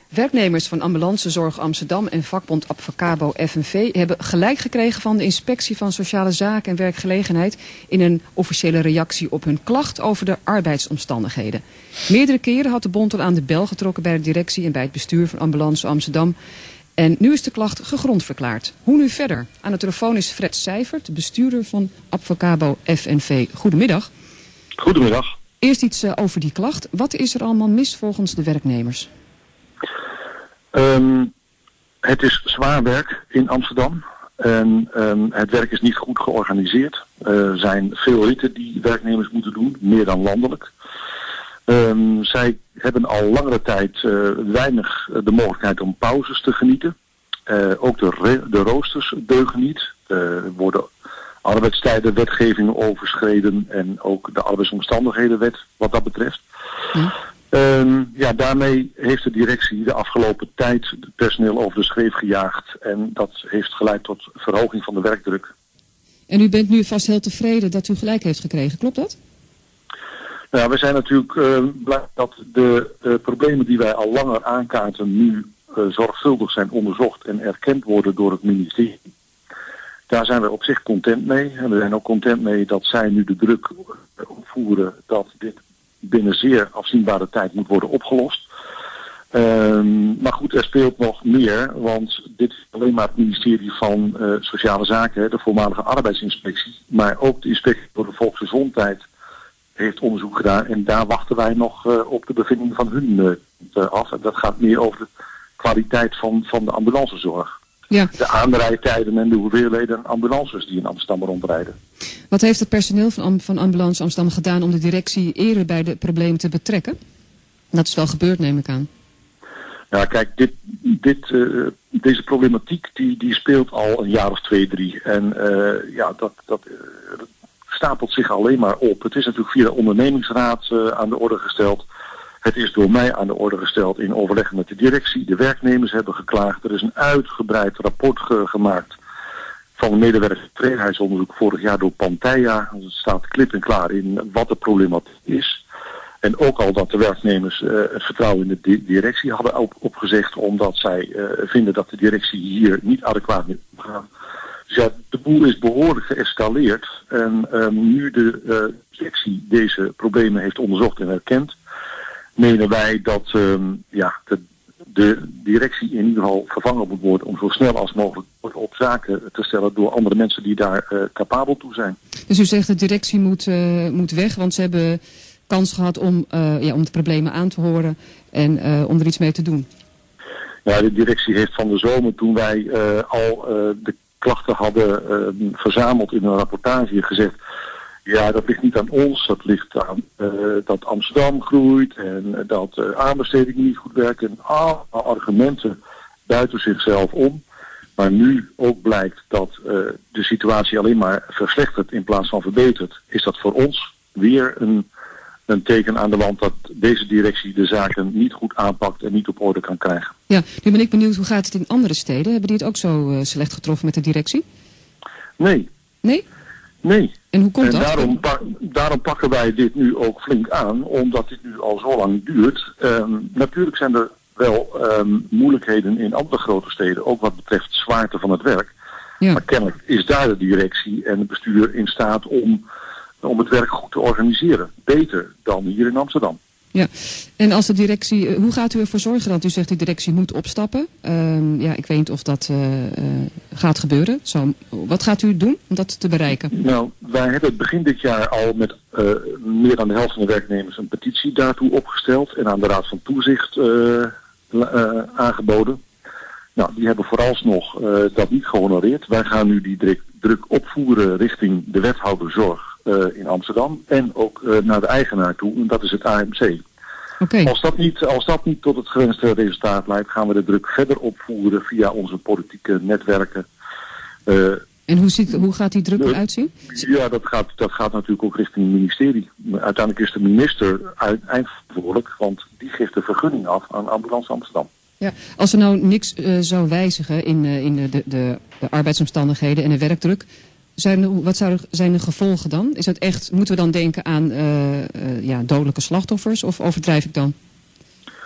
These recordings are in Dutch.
Werknemers van Ambulancezorg Amsterdam en vakbond Abfacabo FNV hebben gelijk gekregen van de Inspectie van Sociale Zaken en Werkgelegenheid in een officiële reactie op hun klacht over de arbeidsomstandigheden. Meerdere keren had de bond al aan de bel getrokken bij de directie en bij het bestuur van Ambulance Amsterdam. En nu is de klacht gegrond verklaard. Hoe nu verder? Aan de telefoon is Fred Seijvert, bestuurder van Abfacabo FNV. Goedemiddag. Goedemiddag. Eerst iets over die klacht. Wat is er allemaal mis volgens de werknemers? Het is zwaar werk in Amsterdam. En het werk is niet goed georganiseerd. Er zijn veel ritten die werknemers moeten doen, meer dan landelijk. Zij hebben al langere tijd weinig de mogelijkheid om pauzes te genieten. Ook de roosters deugen niet. Er worden arbeidstijden, wetgevingen overschreden en ook de arbeidsomstandighedenwet wat dat betreft. Daarmee heeft de directie de afgelopen tijd het personeel over de schreef gejaagd en dat heeft geleid tot verhoging van de werkdruk. En u bent nu vast heel tevreden dat u gelijk heeft gekregen, klopt dat? Nou, we zijn natuurlijk blij dat de problemen die wij al langer aankaarten nu zorgvuldig zijn onderzocht en erkend worden door het ministerie. Daar zijn we op zich content mee. En we zijn ook content mee dat zij nu de druk opvoeren dat dit binnen zeer afzienbare tijd moet worden opgelost. Maar goed, er speelt nog meer, want dit is alleen maar het ministerie van Sociale Zaken, de voormalige arbeidsinspectie, maar ook de inspectie voor de volksgezondheid heeft onderzoek gedaan en daar wachten wij nog op de bevindingen van hun af. En dat gaat meer over de kwaliteit van de ambulancezorg. Ja. De aanrijdtijden en de hoeveelheden ambulances die in Amsterdam rondrijden. Wat heeft het personeel van Ambulance Amsterdam gedaan om de directie eerder bij de problemen te betrekken? Dat is wel gebeurd, neem ik aan. Ja, kijk, deze problematiek die speelt al een jaar of 2, 3. En dat stapelt zich alleen maar op. Het is natuurlijk via de ondernemingsraad aan de orde gesteld. Het is door mij aan de orde gesteld in overleg met de directie. De werknemers hebben geklaagd. Er is een uitgebreid rapport gemaakt van een medewerkertevredenheidsonderzoek vorig jaar door Pantheia. Het staat klip en klaar in wat de problematiek is. En ook al dat de werknemers het vertrouwen in de directie hadden opgezegd, omdat zij vinden dat de directie hier niet adequaat mee omgaat. Dus ja, de boel is behoorlijk geëscaleerd. En nu de directie deze problemen heeft onderzocht en erkend, menen wij dat de directie in ieder geval vervangen moet worden om zo snel als mogelijk op zaken te stellen door andere mensen die daar capabel toe zijn. Dus u zegt de directie moet weg, want ze hebben kans gehad om de problemen aan te horen en om er iets mee te doen. Ja, de directie heeft van de zomer, toen wij al de klachten hadden verzameld in een rapportage, gezegd: ja, dat ligt niet aan ons, dat ligt aan dat Amsterdam groeit en dat aanbestedingen niet goed werken. En alle argumenten buiten zichzelf om. Maar nu ook blijkt dat de situatie alleen maar verslechtert in plaats van verbetert. Is dat voor ons weer een teken aan de wand dat deze directie de zaken niet goed aanpakt en niet op orde kan krijgen. Ja, nu ben ik benieuwd, hoe gaat het in andere steden? Hebben die het ook zo slecht getroffen met de directie? Nee. Nee? Nee. En hoe komt dat? Daarom pakken wij dit nu ook flink aan, omdat dit nu al zo lang duurt. Natuurlijk zijn er wel moeilijkheden in andere grote steden, ook wat betreft zwaarte van het werk. Ja. Maar kennelijk is daar de directie en het bestuur in staat om het werk goed te organiseren. Beter dan hier in Amsterdam. Ja, en als de directie, hoe gaat u ervoor zorgen dat u zegt de directie moet opstappen? Ik weet niet of dat gaat gebeuren. Wat gaat u doen om dat te bereiken? Nou, wij hebben begin dit jaar al met meer dan de helft van de werknemers een petitie daartoe opgesteld en aan de Raad van Toezicht aangeboden. Nou, die hebben vooralsnog dat niet gehonoreerd. Wij gaan nu die druk opvoeren richting de wethouder zorg in Amsterdam en ook naar de eigenaar toe, en dat is het AMC. Okay. Als dat niet tot het gewenste resultaat leidt, gaan we de druk verder opvoeren via onze politieke netwerken. En hoe gaat die druk eruit zien? Ja, dat gaat natuurlijk ook richting het ministerie. Uiteindelijk is de minister eindverantwoordelijk, want die geeft de vergunning af aan Ambulance Amsterdam. Ja, als er nou niks zou wijzigen in de arbeidsomstandigheden en de werkdruk, wat zijn de gevolgen dan? Is het echt, moeten we dan denken aan dodelijke slachtoffers of overdrijf ik dan?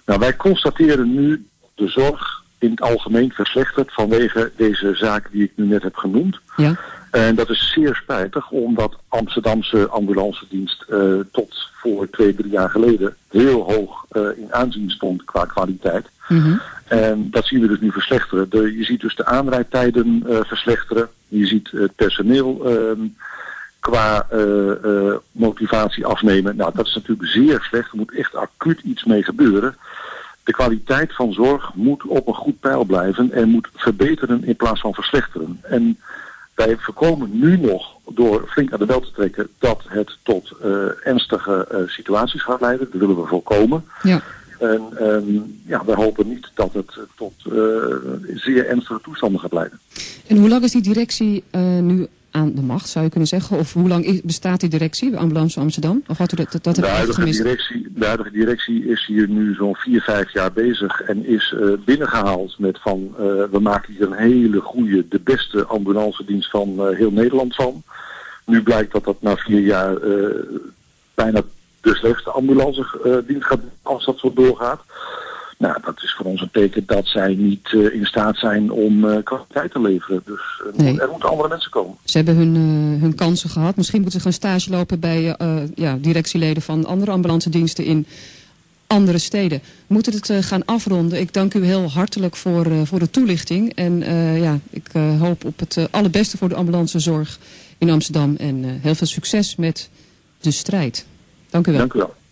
Nou, wij constateren nu de zorg in het algemeen verslechterd vanwege deze zaken die ik nu net heb genoemd. Ja. En dat is zeer spijtig, omdat Amsterdamse ambulancedienst tot voor 2-3 jaar geleden heel hoog in aanzien stond qua kwaliteit. Mm-hmm. En dat zien we dus nu verslechteren. Je ziet dus de aanrijdtijden verslechteren. Je ziet het personeel qua motivatie afnemen. Nou, dat is natuurlijk zeer slecht. Er moet echt acuut iets mee gebeuren. De kwaliteit van zorg moet op een goed peil blijven en moet verbeteren in plaats van verslechteren. En wij voorkomen nu nog, door flink aan de bel te trekken, dat het tot ernstige situaties gaat leiden. Dat willen we voorkomen. Ja. En wij hopen niet dat het tot zeer ernstige toestanden gaat leiden. En hoe lang is die directie nu aan de macht, zou je kunnen zeggen? Of hoe lang bestaat die directie bij Ambulance Amsterdam? Of had u dat de huidige directie is hier nu zo'n 4-5 jaar bezig en is binnengehaald met van we maken hier een hele goede, de beste ambulancedienst van heel Nederland van. Nu blijkt dat dat na 4 jaar bijna de slechtste ambulancedienst gaat als dat zo doorgaat. Nou, dat is voor ons een teken dat zij niet in staat zijn om kwaliteit te leveren. Dus er moeten andere mensen komen. Ze hebben hun kansen gehad. Misschien moeten ze gaan stage lopen bij directieleden van andere ambulancediensten in andere steden. We moeten het gaan afronden. Ik dank u heel hartelijk voor de toelichting. En ik hoop op het allerbeste voor de ambulancezorg in Amsterdam. En heel veel succes met de strijd. Dank u wel. Dank u wel.